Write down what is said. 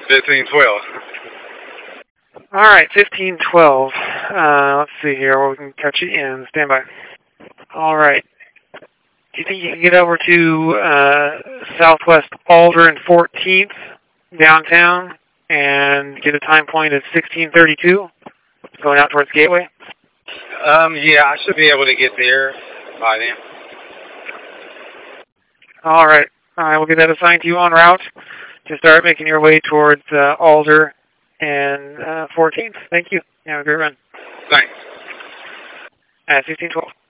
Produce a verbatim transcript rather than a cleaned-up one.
fifteen twelve. All right, fifteen twelve. Uh, let's see here where we can catch you in. Stand by. All right. Do you think you can get over to uh, Southwest Alder and fourteenth downtown and get a time point of sixteen thirty-two going out towards Gateway? Um, yeah, I should be able to get there by then. All right. All right, we'll get that assigned to you en route to start making your way towards uh, Alder and uh, fourteenth. Thank you. Have a great run. Thanks. At sixteen twelve.